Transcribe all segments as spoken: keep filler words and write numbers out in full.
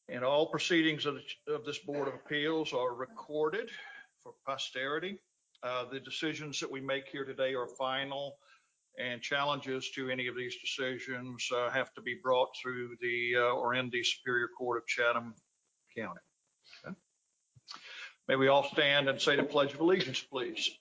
And all proceedings of, the, of this Board of Appeals are recorded for posterity. Uh, the decisions that we make here today are final, and challenges to any of these decisions uh, have to be brought through the uh, or in the Superior Court of Chatham County. Okay. May we all stand and say the Pledge of Allegiance, please.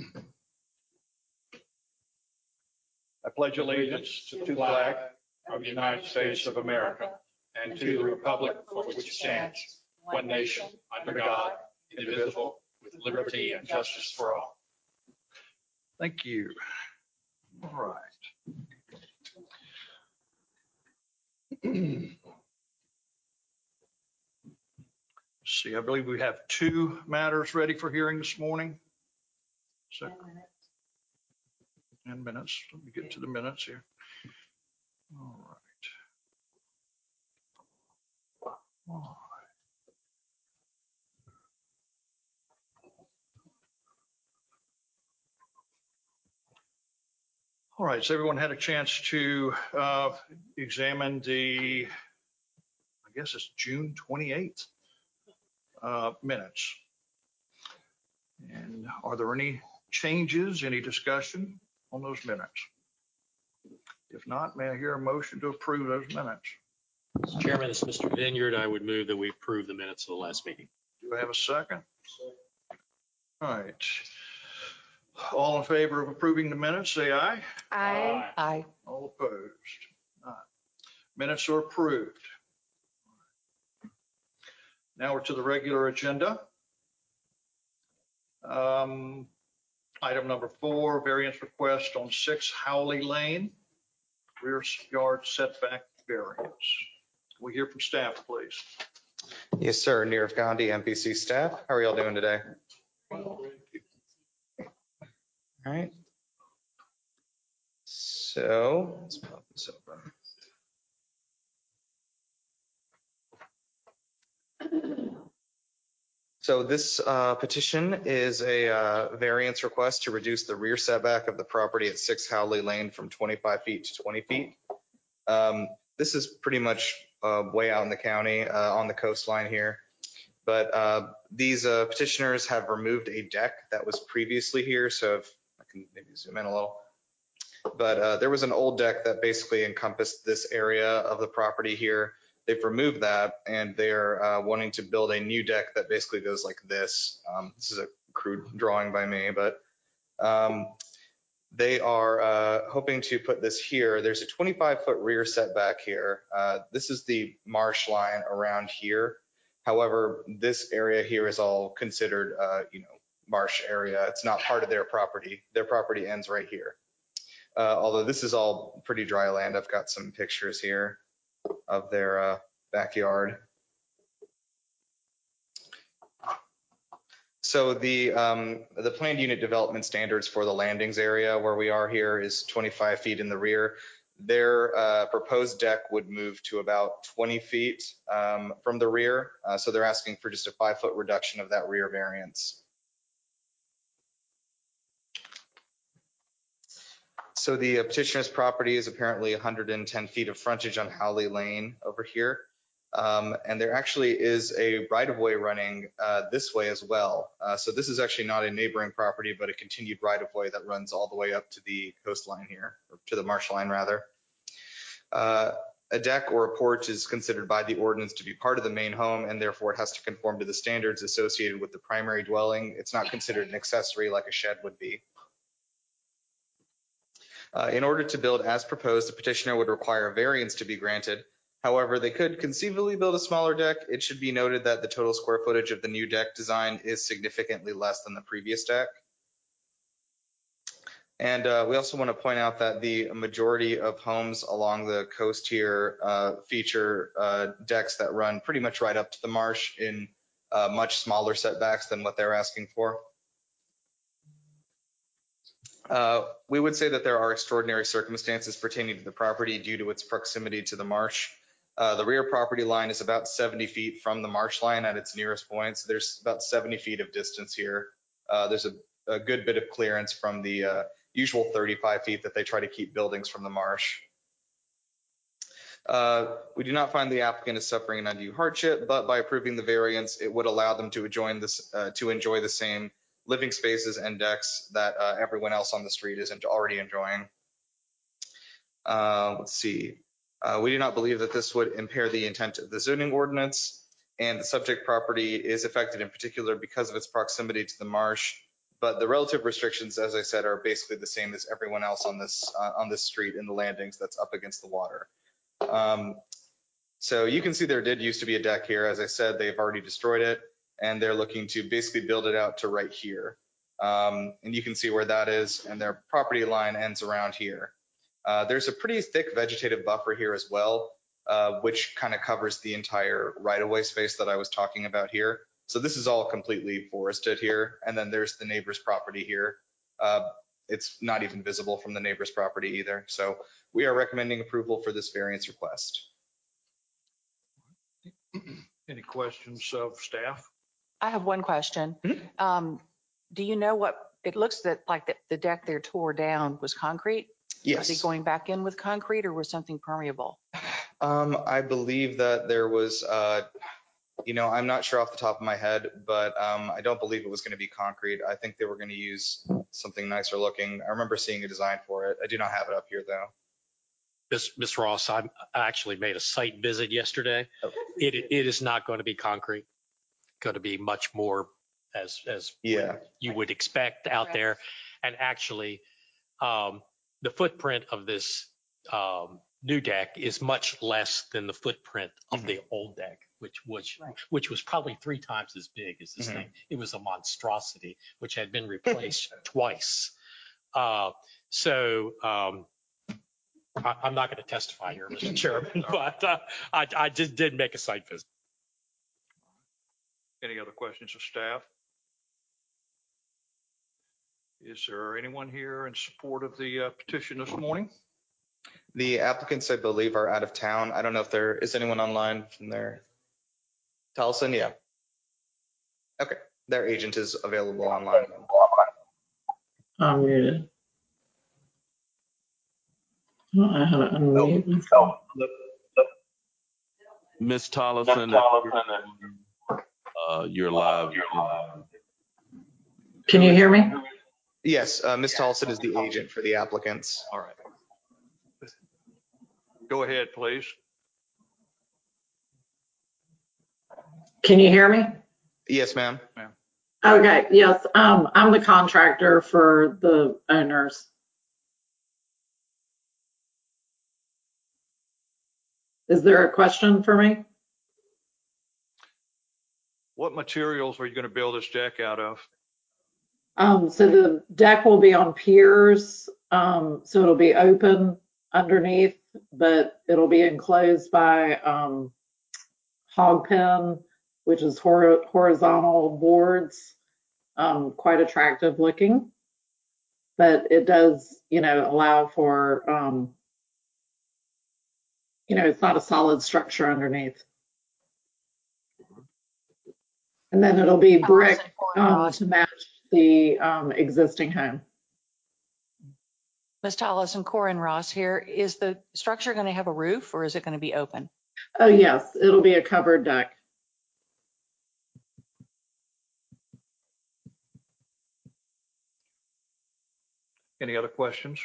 I pledge allegiance to the flag of the United States of America and to the republic for which it stands, one nation, under God, indivisible, with liberty and justice for all. Thank you. All right. See, I believe we have two matters ready for hearing this morning. So, ten minutes. Let me get to the minutes here. All right. All right. All right, so everyone had a chance to uh, examine the, I guess it's June twenty-eighth uh, minutes. And are there any changes, any discussion on those minutes? If not, may I hear a motion to approve those minutes? Mister Chairman, this is Mister Vineyard. I would move that we approve the minutes of the last meeting. Do I have a second? All right. All in favor of approving the minutes, say aye. Aye. Aye. All opposed? Aye. Minutes are approved. Now we're to the regular agenda. Um, item number four, variance request on six Howley Lane, rear yard setback variance. We hear from staff, please. Yes, sir. Nirav Gandhi, M P C staff. How are y'all doing today? All right. So let's pop this open. So this uh, petition is a uh, variance request to reduce the rear setback of the property at six Howley Lane from twenty-five feet to twenty feet. Um, this is pretty much uh, way out in the county uh, on the coastline here. But uh, these uh, petitioners have removed a deck that was previously here. So if I can maybe zoom in a little. But uh, there was an old deck that basically encompassed this area of the property here. They've removed that, and they're uh, wanting to build a new deck that basically goes like this. Um, this is a crude drawing by me, but um, they are uh, hoping to put this here. There's a twenty-five foot rear setback here. Uh, this is the marsh line around here. However, this area here is all considered, uh, you know, marsh area. It's not part of their property. Their property ends right here. Uh, although this is all pretty dry land. I've got some pictures here of their uh, backyard. So the um, the planned unit development standards for the landings area where we are here is twenty-five feet in the rear. Their uh, proposed deck would move to about twenty feet um, from the rear. Uh, so they're asking for just a five foot reduction of that rear variance. So the petitioner's property is apparently one hundred ten feet of frontage on Howley Lane over here. Um, and there actually is a right-of-way running uh, this way as well. Uh, so this is actually not a neighboring property, but a continued right-of-way that runs all the way up to the coastline here, or to the marsh line rather. Uh, a deck or a porch is considered by the ordinance to be part of the main home, and therefore it has to conform to the standards associated with the primary dwelling. It's not considered an accessory like a shed would be. Uh, in order to build as proposed, the petitioner would require a variance to be granted. However, they could conceivably build a smaller deck. It should be noted that the total square footage of the new deck design is significantly less than the previous deck. And uh, we also want to point out that the majority of homes along the coast here uh, feature uh, decks that run pretty much right up to the marsh in uh, much smaller setbacks than what they're asking for. Uh, we would say that there are extraordinary circumstances pertaining to the property due to its proximity to the marsh. Uh, the rear property line is about seventy feet from the marsh line at its nearest point. So there's about seventy feet of distance here. Uh, there's a, a good bit of clearance from the uh, usual thirty-five feet that they try to keep buildings from the marsh. Uh, we do not find the applicant is suffering an undue hardship, but by approving the variance, it would allow them to join this, uh, to enjoy the same living spaces and decks that uh, everyone else on the street is already enjoying. Uh, let's see. Uh, we do not believe that this would impair the intent of the zoning ordinance, and the subject property is affected in particular because of its proximity to the marsh. But the relative restrictions, as I said, are basically the same as everyone else on this uh, on this street in the landings that's up against the water. Um, so you can see there did used to be a deck here. As I said, they've already destroyed it, and they're looking to basically build it out to right here. Um, and you can see where that is, and their property line ends around here. Uh, there's a pretty thick vegetative buffer here as well, uh, which kind of covers the entire right-of-way space that I was talking about here. So this is all completely forested here. And then there's the neighbor's property here. Uh, it's not even visible from the neighbor's property either. So we are recommending approval for this variance request. Any questions of staff? I have one question. Mhm. Um, do you know what, it looks that like the, the deck there tore down was concrete? Yes. Are they going back in with concrete or was something permeable? Um, I believe that there was, uh, you know, I'm not sure off the top of my head, but um, I don't believe it was going to be concrete. I think they were going to use something nicer looking. I remember seeing a design for it. I do not have it up here though. Miss Miss Ross, I actually made a site visit yesterday. Okay. It it is not going to be concrete. Going to be much more as as Yeah. you would expect out there. And actually, um, the footprint of this um, new deck is much less than the footprint of the old deck, which which Right. which was probably three times as big as this Mhm. thing. It was a monstrosity, which had been replaced twice. Uh, so. Um, I, I'm not going to testify here, Mister Chairman, but uh, I, I just did make a site visit. Any other questions of staff? Is there anyone here in support of the uh, petition this morning? The applicants, I believe, are out of town. I don't know if there is anyone online from there. Towson, yeah. Okay, their agent is available online. I'm muted. Oh, I had to unmute myself. Miss Tollison, uh, you're live. Can you hear me? Yes, uh, Miz Tolson is the agent for the applicants. All right. Go ahead, please. Can you hear me? Yes, ma'am. Okay, yes, um, I'm the contractor for the owners. Is there a question for me? What materials are you going to build this deck out of? Um, so the deck will be on piers, um, so it'll be open underneath, but it'll be enclosed by, um, hog pen, which is hor- horizontal boards, um, quite attractive looking. But it does, you know, allow for, um, you know, it's not a solid structure underneath. And then it'll be brick um, to match the um, existing home. Miz Tolleson, Corin Ross here. Is the structure going to have a roof or is it going to be open? Oh, yes, it'll be a covered deck. Any other questions?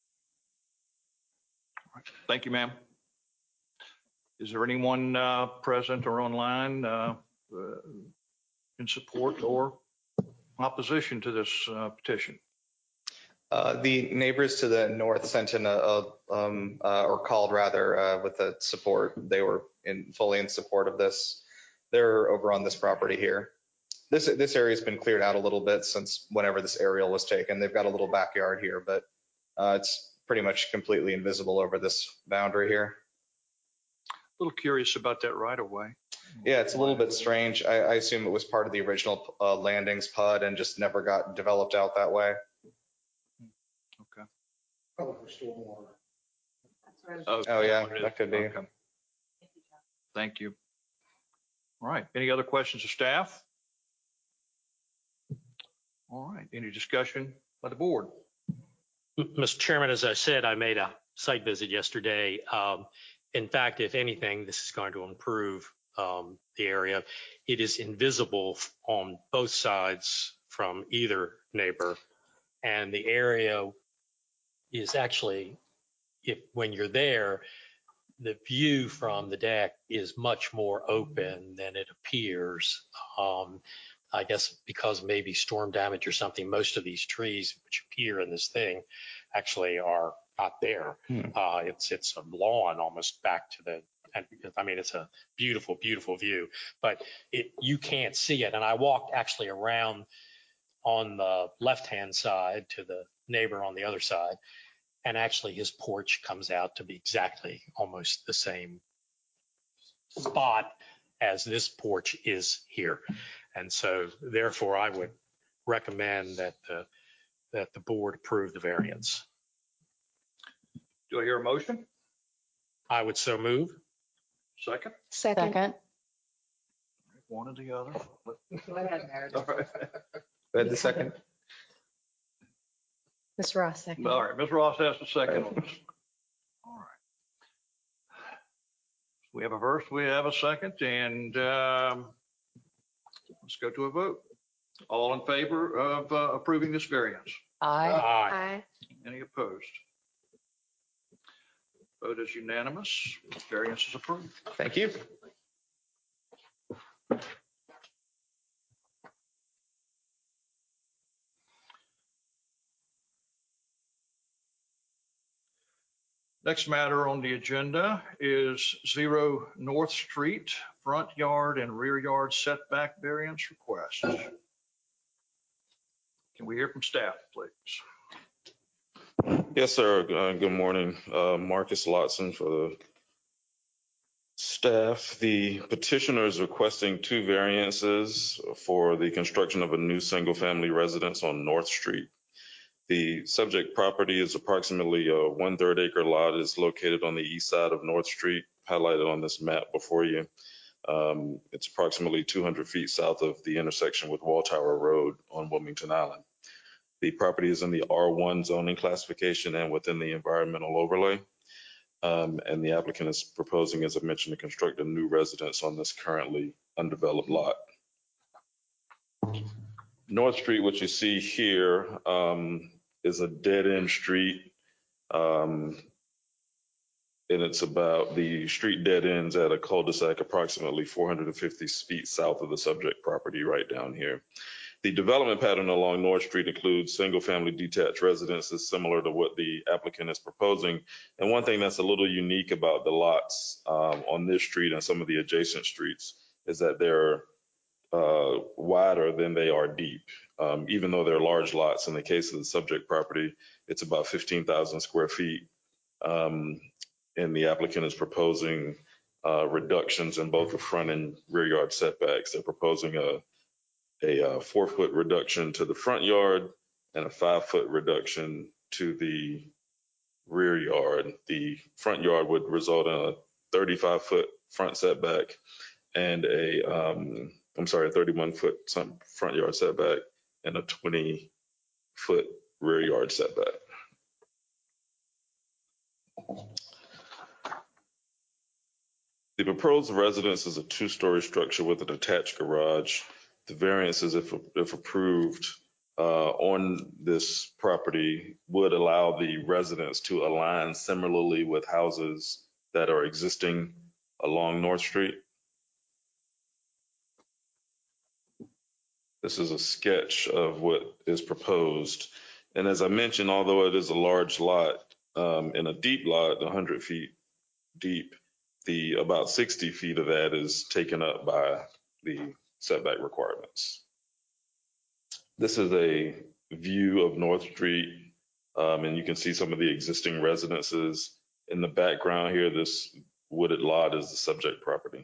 All right. Thank you, ma'am. Is there anyone uh, present or online uh, uh, in support or opposition to this uh, petition? Uh, the neighbors to the north sent in a, a um, uh, or called rather, uh, with the support. They were in fully in support of this. They're over on this property here. This this area has been cleared out a little bit since whenever this aerial was taken. They've got a little backyard here, but uh, it's pretty much completely invisible over this boundary here. A little curious about that right of way. Yeah, it's a little bit strange. I, I assume it was part of the original uh, landings P U D and just never got developed out that way. Okay. Oh, Oh, yeah, that could be. Okay. Thank you. All right. Any other questions of staff? All right. Any discussion by the board? Mister Chairman, as I said, I made a site visit yesterday. Um, in fact, if anything, this is going to improve um, the area. It is invisible on both sides from either neighbor, and the area is actually, if when you're there, the view from the deck is much more open than it appears. Um, I guess because maybe storm damage or something, most of these trees which appear in this thing actually are not there. Hmm. Uh, it's it's a lawn almost back to the, and I mean, it's a beautiful, beautiful view, but it you can't see it. And I walked actually around on the left-hand side to the neighbor on the other side, and actually his porch comes out to be exactly almost the same spot as this porch is here. And so therefore I would recommend that the, that the board approve the variance. Do I hear a motion? I would so move. Second? Second. One or the other. Go ahead, Meredith. All right. Go ahead, the second. Miz Ross, second. All right, Miz Ross has the second on this. All right. We have a first, we have a second, and um, let's go to a vote. All in favor of uh, approving this variance? Aye. Aye. Aye. Any opposed? Vote is unanimous. Variance is approved. Thank you. Next matter on the agenda is Zero North Street, front yard and rear yard setback variance request. Can we hear from staff, please? Yes, sir. Uh, Good morning. Uh, Marcus Lotson for the staff. The petitioner is requesting two variances for the construction of a new single-family residence on North Street. The subject property is approximately a one-third acre lot. It's located on the east side of North Street, highlighted on this map before you. Um, It's approximately two hundred feet south of the intersection with Walltower Road on Wilmington Island. The property is in the R one zoning classification and within the environmental overlay. Um, and the applicant is proposing, as I mentioned, to construct a new residence on this currently undeveloped lot. North Street, what you see here, um, is a dead-end street. Um, and it's about, the street dead ends at a cul-de-sac approximately four hundred fifty feet south of the subject property right down here. The development pattern along North Street includes single-family detached residences similar to what the applicant is proposing. And one thing that's a little unique about the lots um, on this street and some of the adjacent streets is that they're uh, wider than they are deep. Um, even though they're large lots, in the case of the subject property, it's about fifteen thousand square feet. Um, and the applicant is proposing uh, reductions in both the front and rear yard setbacks. They're proposing a a uh, four foot reduction to the front yard and a five foot reduction to the rear yard. The front yard would result in a thirty-five foot front setback and a, um, I'm sorry, a thirty-one foot front yard setback and a twenty foot rear yard setback. The proposed residence is a two-story structure with an attached garage. The variances, if, if approved uh, on this property, would allow the residents to align similarly with houses that are existing along North Street. This is a sketch of what is proposed. And as I mentioned, although it is a large lot um, and a deep lot, one hundred feet deep, the about sixty feet of that is taken up by the setback requirements. This is a view of North Street, um, and you can see some of the existing residences. In the background here, this wooded lot is the subject property.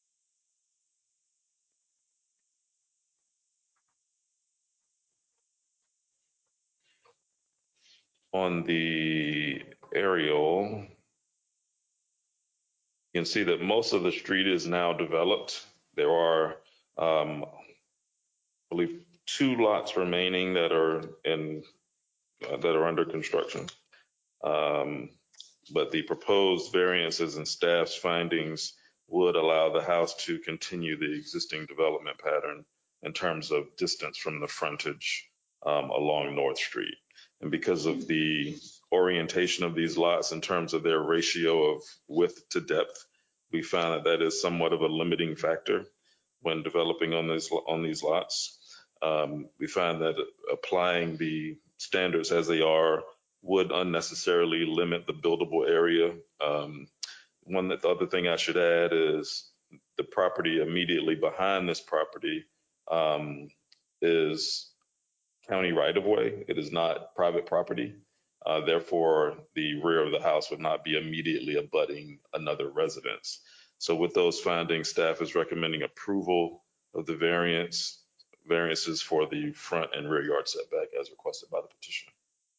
On the aerial, you can see that most of the street is now developed. There are, um, I believe, two lots remaining that are in uh, that are under construction. Um, but the proposed variances and staff's findings would allow the house to continue the existing development pattern in terms of distance from the frontage um, along North Street. And because of the orientation of these lots in terms of their ratio of width to depth, we found that that is somewhat of a limiting factor when developing on these on these lots. Um, we find that applying the standards as they are would unnecessarily limit the buildable area. Um, one that the other thing I should add is the property immediately behind this property um, is county right of way. It is not private property. Uh, therefore, the rear of the house would not be immediately abutting another residence. So with those findings, staff is recommending approval of the variance variances for the front and rear yard setback as requested by the petitioner.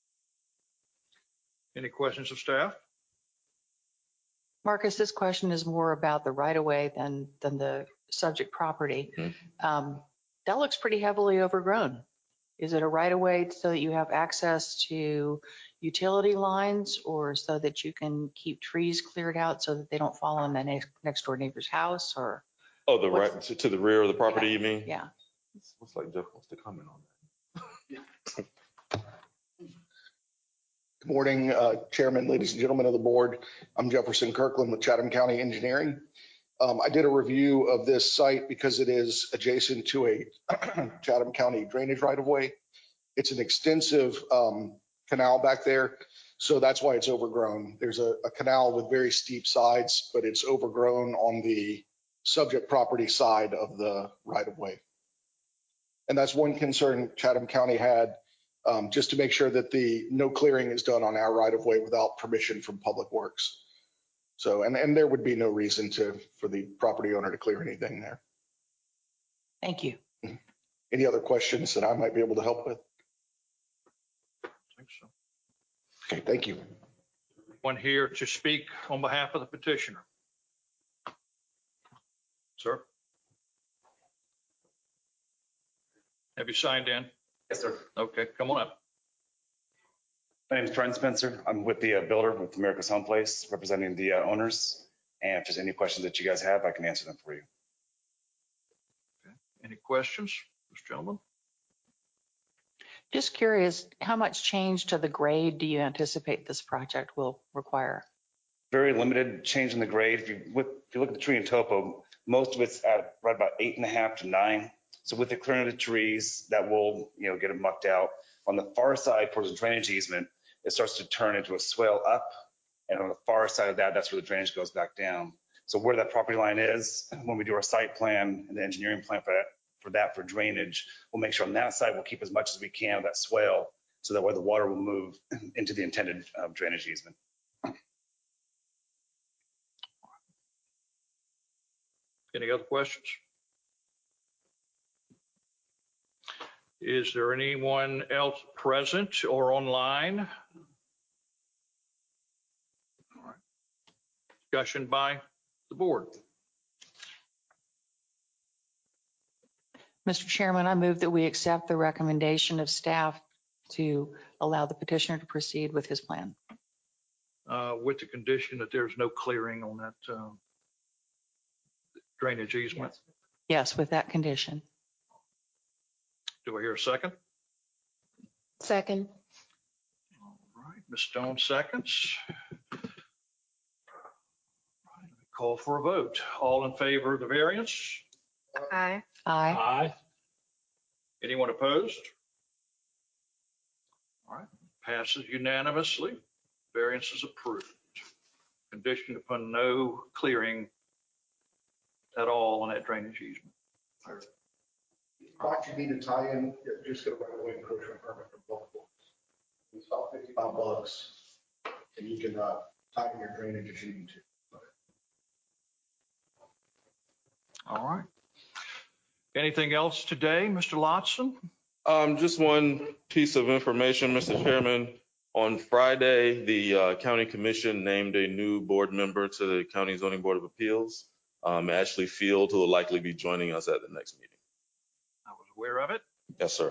Any questions of staff? Marcus, this question is more about the right of way than, than the subject property. Mhm. Um, That looks pretty heavily overgrown. Is it a right of way so that you have access to utility lines or so that you can keep trees cleared out so that they don't fall on the next, next door neighbor's house or? Oh, the What's- right to, to the rear of the property, you mean? Yeah. Looks like Jeff wants to comment on that. Good morning, uh, Chairman, ladies and gentlemen of the board. I'm Jefferson Kirkland with Chatham County Engineering. Um, I did a review of this site because it is adjacent to a Chatham County drainage right of way. It's an extensive um, canal back there, so that's why it's overgrown. There's a, a canal with very steep sides, but it's overgrown on the subject property side of the right of way. And that's one concern Chatham County had. Um, just to make sure that the no clearing is done on our right of way without permission from Public Works. So, and, and there would be no reason to, for the property owner to clear anything there. Thank you. Any other questions that I might be able to help with? I think so. Okay, thank you. One here to speak on behalf of the petitioner. Sir? Have you signed in? Yes, sir. Okay, come on up. My name is Trent Spencer. I'm with the uh, builder with America's Home Place, representing the uh, owners. And if there's any questions that you guys have, I can answer them for you. Any questions, this gentleman? Just curious, how much change to the grade do you anticipate this project will require? Very limited change in the grade. If you look, if you look at the tree and topo, most of it's at right about eight and a half to nine. So with the clearing of the trees, that will, you know, get it mucked out. On the far side towards the drainage easement, it starts to turn into a swale up. And on the far side of that, that's where the drainage goes back down. So where that property line is, when we do our site plan and the engineering plan for that, for that for drainage, we'll make sure on that side we'll keep as much as we can of that swale, so that way the water will move into the intended uh, drainage easement. Any other questions? Is there anyone else present or online? All right. Discussion by the board. Mister Chairman, I move that we accept the recommendation of staff to allow the petitioner to proceed with his plan. Uh, with the condition that there's no clearing on that uh, drainage easement. Yes, with that condition. Do I hear a second? Second. All right, Miz Stone seconds. Call for a vote. All in favor of the variance? Aye. Aye. Aye. Anyone opposed? All right, passes unanimously. Variance is approved. Conditioned upon no clearing at all on that drainage easement. What you need to tie in, just get a right away encroachment permit from Public Works. It's about fifty-five bucks, and you can uh, tie in your drainage if you need to. All right. Anything else today, Mister Lotson? Um, just one piece of information, Mister Chairman. On Friday, the uh, county commission named a new board member to the County Zoning Board of Appeals, um, Ashley Field, who will likely be joining us at the next meeting. I was aware of it. Yes, sir.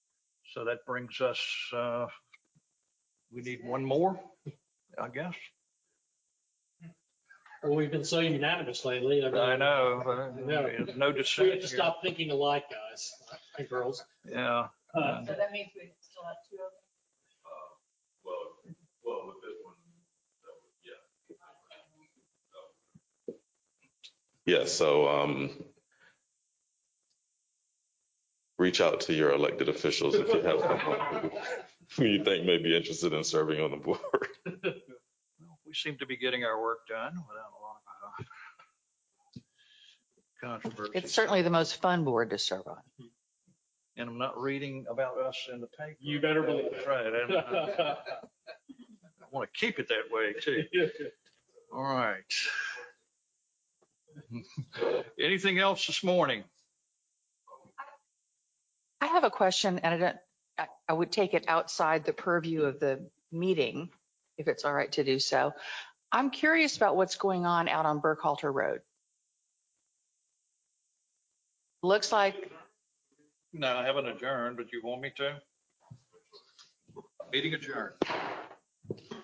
So that brings us, uh, we need one more, I guess. Well, we've been so unanimous lately. mean, I know, but know. there's no We have dissent to here. stop thinking alike, guys and girls. Yeah. Uh, So that means we still have two of them? Well, well, with this one, yeah. Yeah, so um, reach out to your elected officials if you have someone who you think may be interested in serving on the board. We seem to be getting our work done without a lot of uh, controversy. It's certainly the most fun board to serve on. And I'm not reading about us in the paper. You better believe it. That's right. And I want to keep it that way too. All right. Anything else this morning? I have a question, and I don't, I- I would take it outside the purview of the meeting, if it's all right to do so. I'm curious about what's going on out on Burkhalter Road. Looks like, No, I haven't adjourned, but you want me to? Meeting adjourned.